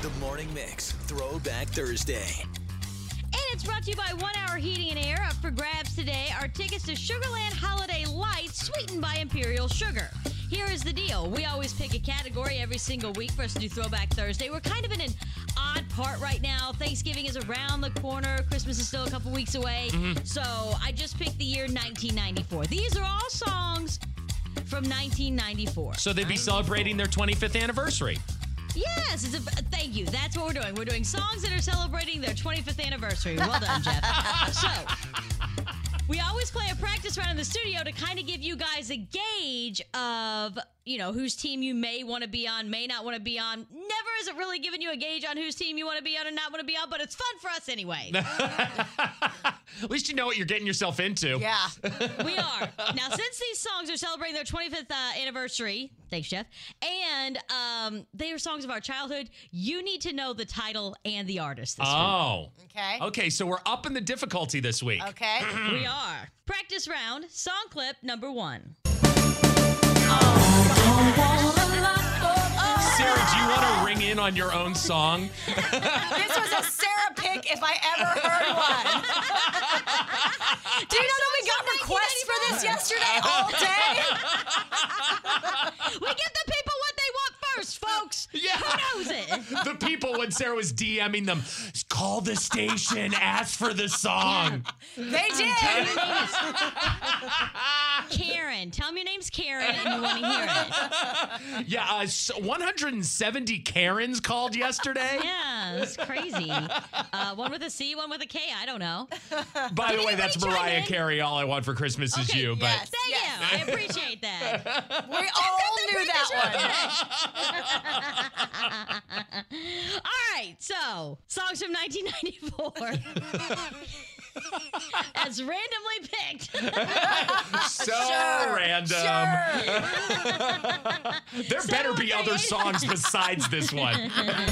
The Morning Mix, Throwback Thursday. And it's brought to you by 1 Hour Heating and Air. Up for grabs today are tickets to Sugarland Holiday Lights, sweetened by Imperial Sugar. Here is the deal. We always pick a category every single week for us to do Throwback Thursday. We're kind of in an odd part right now. Thanksgiving is around the corner. Christmas is still a couple weeks away. So I just picked the year 1994. These are all songs from 1994. So they'd be celebrating their 25th anniversary. Yes, thank you. That's what we're doing. We're doing songs that are celebrating their 25th anniversary. Well done, Jeff. So, we always play a practice round in the studio to kind of give you guys a gauge of, whose team you may want to be on, may not want to be on. Never is it really giving you a gauge on whose team you want to be on or not want to be on, but it's fun for us anyway. At least you know what you're getting yourself into. Yeah. We are. Now, since these songs are celebrating their 25th anniversary, thanks, Jeff, and they are songs of our childhood, you need to know the title and the artist this week. Okay, so we're up in the difficulty this week. Okay. We are. Practice round, song clip number 1. Sarah, do you want to ring in on your own song? This was a Sarah pick if I ever heard one. Do you know that we got requests for this yesterday all day? We give the people what they want first, folks. Yeah. Who knows it? The people, when Sarah was DMing them, call the station, ask for the song. They did. Karen. Tell me your name's Karen and you want to hear it. Yeah, 170 Karens called yesterday. Yeah, it's crazy. One with a C, one with a K. I don't know. By the way, that's Mariah Carey. All I Want for Christmas is You. But yes. Thank you. I appreciate that. We all knew that one. All right, so songs from 1994. As randomly picked. Random. There better be other songs besides this one.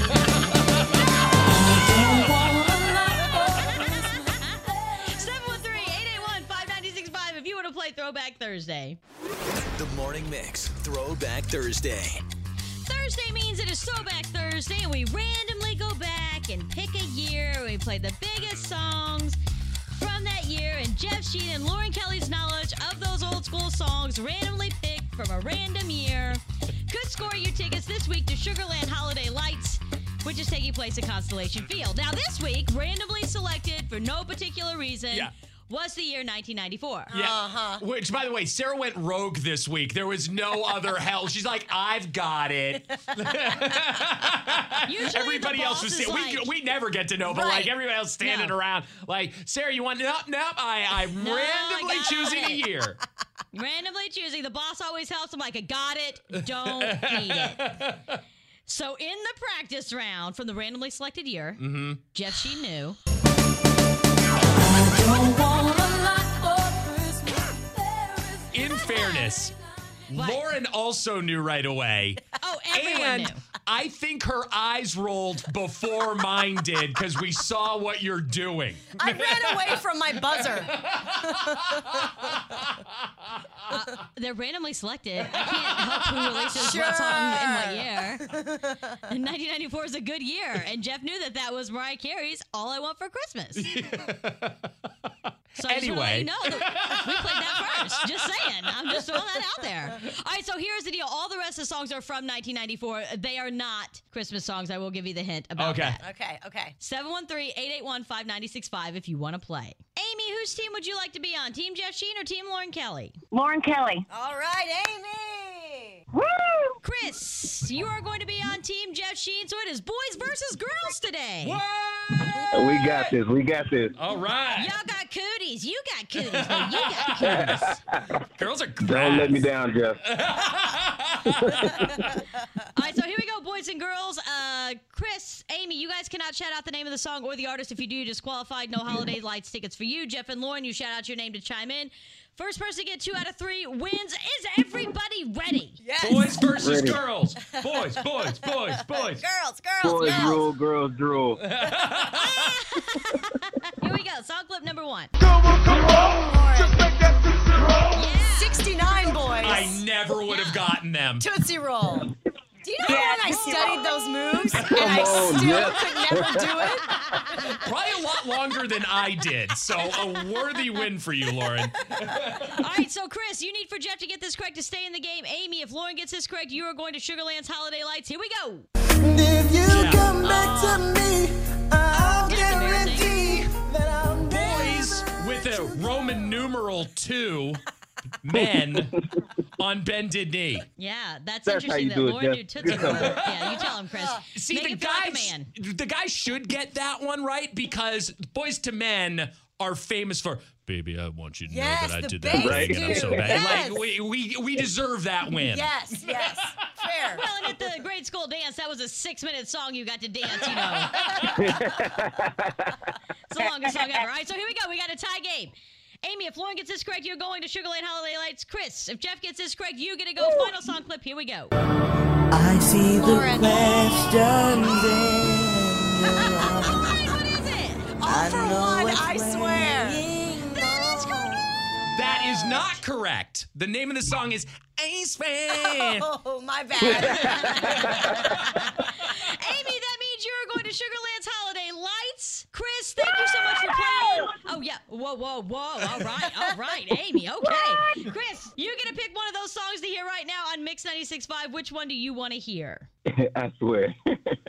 713-881-5965 if you want to play Throwback Thursday. The Morning Mix, Throwback Thursday. Thursday means it is Throwback Thursday, and we randomly go back and pick a year. We play the biggest songs from that year, and Jeff Sheen and Lauren Kelly's knowledge of those old school songs randomly picked from a random year could score you tickets this week to Sugarland Holiday Lights, which is taking place at Constellation Field. Now, this week, randomly selected for no particular reason, was the year 1994. Yeah. Which, by the way, Sarah went rogue this week. There was no other help. She's like, I've got it. Usually everybody else was we never get to know, but like everybody else standing around, like, Sarah, you want I'm randomly choosing a year. Randomly choosing. The boss always helps. I'm like, I got it. Don't need it. So in the practice round from the randomly selected year, Jeff Sheen knew. In fairness, Lauren also knew right away. Oh, everyone knew. I think her eyes rolled before mine did because we saw what you're doing. I ran away from my buzzer. They're randomly selected. I can't help who releases what song in what year. And 1994 is a good year, and Jeff knew that was Mariah Carey's "All I Want for Christmas." So anyway, we played that first. Just saying. I'm just throwing that out there. All right, so here's the deal. All the rest of the songs are from 1994. They are not Christmas songs. I will give you the hint about that. Okay. 713-881-5965 if you want to play. Amy, whose team would you like to be on? Team Jeff Sheen or Team Lauren Kelly? Lauren Kelly. All right, Amy. Woo! Chris, you are going to be on Team Jeff Sheen, so it is boys versus girls today. What? We got this. All right. Y'all got cooties. You got cooties. But you got cooties. Girls are grass. Don't let me down, Jeff. All right, so here we go, boys and girls. Chris, Amy, you guys cannot shout out the name of the song or the artist. If you do, you're disqualified. No Holiday Lights tickets for you. Jeff and Lauren, you shout out your name to chime in. First person to get 2 out of 3 wins. Is everybody ready? Yes. Boys versus Ready. Girls. Boys. Girls Boys drool, girls drool. Here we go. Song clip number 1. Yeah. 69 boys. I never would have gotten them. Tootsie Roll. Do you Remember when I studied those moves and I still could never do it? Probably a lot longer than I did. So a worthy win for you, Lauren. All right, so Chris, you need for Jeff to get this correct to stay in the game. Amy, if Lauren gets this correct, you are going to Sugarland's Holiday Lights. Here we go. If you come back to me, I'll guarantee that I'll Boys with a Roman numeral 2, men on bended knee. Yeah, that's That's how interesting you that do it, Lauren Jeff. knew Tootsie Roll. Yeah, you tell him, Chris. See, Make the it feel like a guys, man. the guys should get that one right because Boys to Men are famous for, baby, I want you to know Yes, that I the did that bass, thing and I'm so dude. bad. Yes. Like, we deserve that win. Yes. Fair. Well, and at the grade school dance, that was a 6-minute song you got to dance, you know. It's the longest song ever. All right, so here we go. We got a tie game. Amy, if Lauren gets this correct, you're going to Sugarland Holiday Lights. Chris, if Jeff gets this correct, you get to go. Final song clip. Here we go. I see Lauren. the questions in your eyes. All right, what is it? All for know one, what's I swear. That is not correct. The name of the song is Ace Fan. Oh, my bad. Amy, that means you're going to Sugarland's Holiday Lights. Chris, thank you so much for playing. Oh, yeah. Whoa. All right, Amy. Okay. Chris, you're going to pick one of those songs to hear right now on Mix 96.5. Which one do you want to hear? I swear.